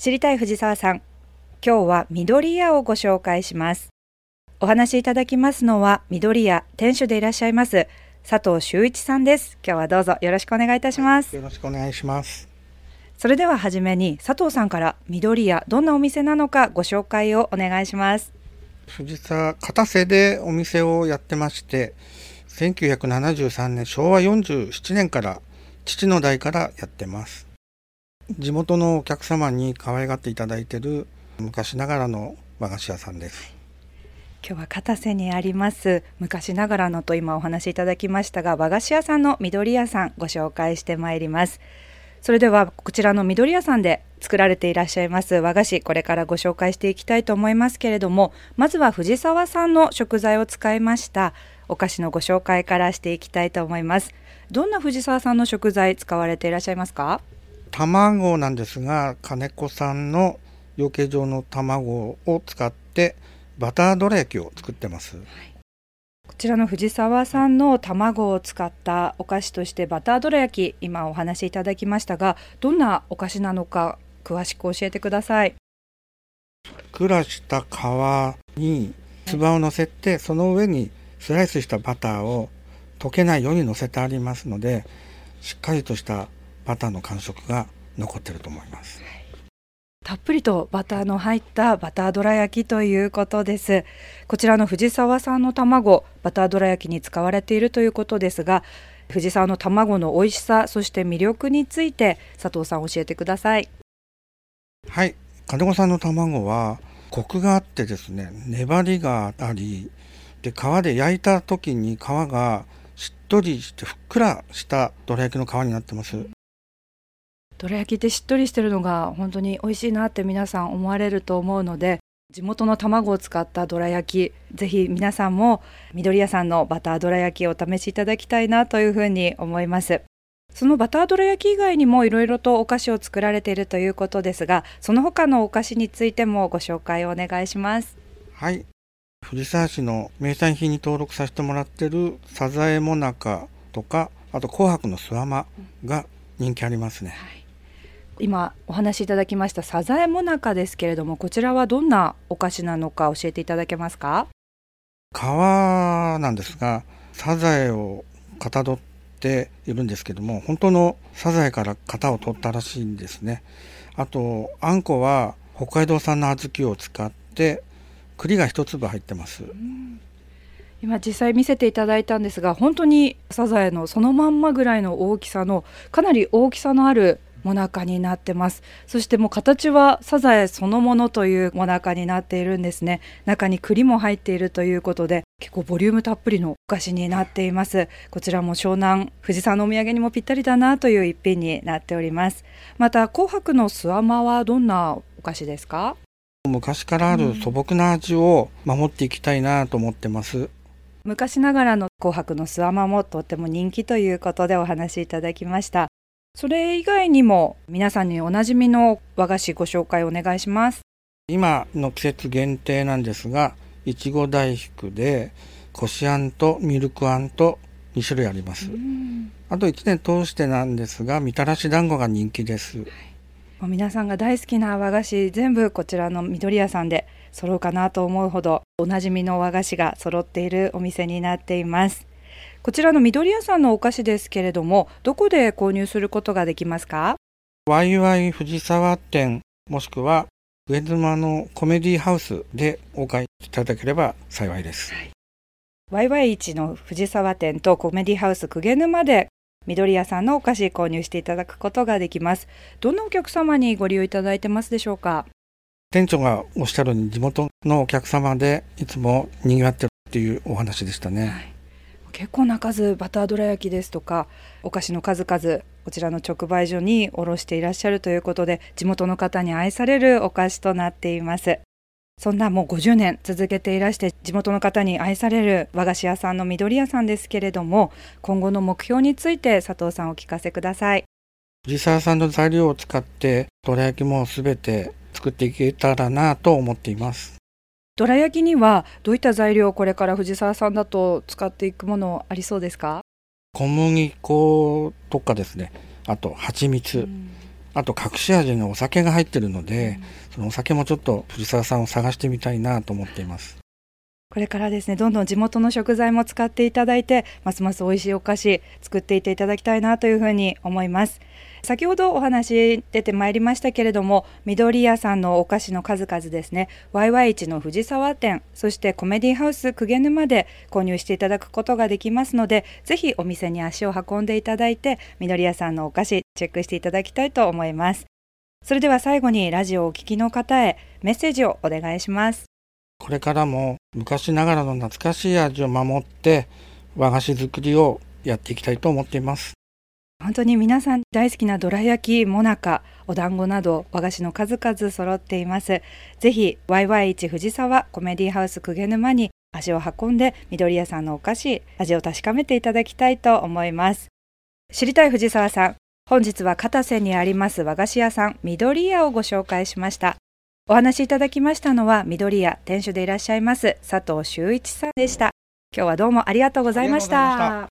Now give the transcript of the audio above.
知りたい藤沢さん、今日は緑屋をご紹介します。お話しいただきますのは緑屋店主でいらっしゃいます佐藤修一さんです。今日はどうぞよろしくお願いいたします。 よろしくお願いします。 それでははじめに佐藤さんから緑屋どんなお店なのかご紹介をお願いします。 藤沢片瀬でお店をやってまして、1973年昭和47年から父の代からやってます。地元のお客様に可愛がっていただいている昔ながらの和菓子屋さんです。 今日は片瀬にあります昔ながらのと今お話しいただきましたが、和菓子屋さんの緑屋さんご紹介してまいります。それではこちらの緑屋さんで作られていらっしゃいます和菓子、これからご紹介していきたいと思いますけれども、まずは藤沢産の食材を使いましたお菓子のご紹介からしていきたいと思います。どんな藤沢産の食材使われていらっしゃいますか？ 卵なんですが、金子さんの養鶏場の卵を使ってバターどら焼きを作ってます。 こちらの藤沢産の卵を使ったお菓子としてバターどら焼き、今お話しいただきましたが、どんなお菓子なのか詳しく教えてください。 ふっくらした皮につばを乗せて、その上にスライスしたバターを溶けないように乗せてありますので、しっかりとしたバターの感触が残っていると思います。 たっぷりとバターの入ったバターどら焼きということです。こちらの藤沢産の卵、バターどら焼きに使われているということですが、藤沢の卵の美味しさ、そして魅力について佐藤さん教えてください。 はい、金子さんの卵はコクがあってですね、粘りがありで、皮で焼いた時に皮がしっとりしてふっくらしたどら焼きの皮になってます。 どら焼きってしっとりしてるのが本当に美味しいなって皆さん思われると思うので、地元の卵を使ったどら焼き、ぜひ皆さんも緑屋さんのバターどら焼きをお試しいただきたいなというふうに思います。そのバターどら焼き以外にもいろいろとお菓子を作られているということですが、その他のお菓子についてもご紹介をお願いします。 はい、藤沢市の名産品に登録させてもらっているサザエモナカとか、あと紅白のすわまが人気ありますね。 はい、今お話しいただきましたサザエモナカですけれども、こちらはどんなお菓子なのか教えていただけますか？ 皮なんですが、サザエをかたどっているんですけども、本当のサザエから型を取ったらしいんですね。あとあんこは北海道産の小豆を使って栗が一粒入ってます。 今実際見せていただいたんですが、本当にサザエのそのまんまぐらいの大きさの、かなり大きさのあるもなかになってます。そしてもう形はサザエそのものというもなかになっているんですね。中に栗も入っているということで、結構ボリュームたっぷりのお菓子になっています。こちらも湘南藤沢のお土産にもぴったりだなという一品になっております。また紅白のすわまはどんなお菓子ですか？ 昔からある素朴な味を守っていきたいなと思ってます。 昔ながらの紅白のすわまもとっても人気ということでお話しいただきました。それ以外にも皆さんにおなじみの和菓子ご紹介お願いします。 今の季節限定なんですが、いちご大福でこしあんとミルクあんと2種類あります。あと1年通してなんですが、みたらし団子が人気です。 もう皆さんが大好きな和菓子、全部こちらの緑屋さんで揃うかなと思うほどおなじみの和菓子が揃っているお店になっています。こちらの緑屋さんのお菓子ですけれども、どこで購入することができますか？ ワイワイ藤沢店もしくは上妻のコメディハウスでお買いいただければ幸いです。 ワイワイ市の藤沢店とコメディハウス鵠沼で緑屋さんのお菓子購入していただくことができます。どんなお客様にご利用いただいてますでしょうか？ 店長がおっしゃるように地元のお客様でいつも賑わってるっていうお話でしたね。 結構な数、バターどら焼きですとかお菓子の数々、こちらの直売所に卸していらっしゃるということで、地元の方に愛されるお菓子となっています。そんなもう50年続けていらして地元の方に愛される和菓子屋さんの緑屋さんですけれども、今後の目標について佐藤さんお聞かせください。 藤沢さんの材料を使ってどら焼きもすべて作っていけたらなと思っています。 どら焼きにはどういった材料をこれから藤沢さんだと使っていくものありそうですか？ 小麦粉とかですね、あと蜂蜜、 あと隠し味にお酒が入ってるので、そのお酒もちょっと藤沢さんを探してみたいなと思っています。 これからですね、どんどん地元の食材も使っていただいて、ますます美味しいお菓子作っていっていただきたいなというふうに思います。先ほどお話出てまいりましたけれども、緑屋さんのお菓子の数々ですね、ワイワイ市の藤沢店、そしてコメディハウス鵠沼で購入していただくことができますので、ぜひお店に足を運んでいただいて、緑屋さんのお菓子チェックしていただきたいと思います。それでは最後にラジオをお聞きの方へメッセージをお願いします。 これからも昔ながらの懐かしい味を守って和菓子作りをやっていきたいと思っています。 本当に皆さん大好きなどら焼き、もなか、お団子など和菓子の数々揃っています。ぜひワイワイ市藤沢コメディハウス鵠沼に足を運んで緑屋さんのお菓子味を確かめていただきたいと思います。知りたい藤沢さん、本日は片瀬にあります和菓子屋さん緑屋をご紹介しました。お話しいただきましたのは緑屋店主でいらっしゃいます佐藤修一さんでした。今日はどうもありがとうございました。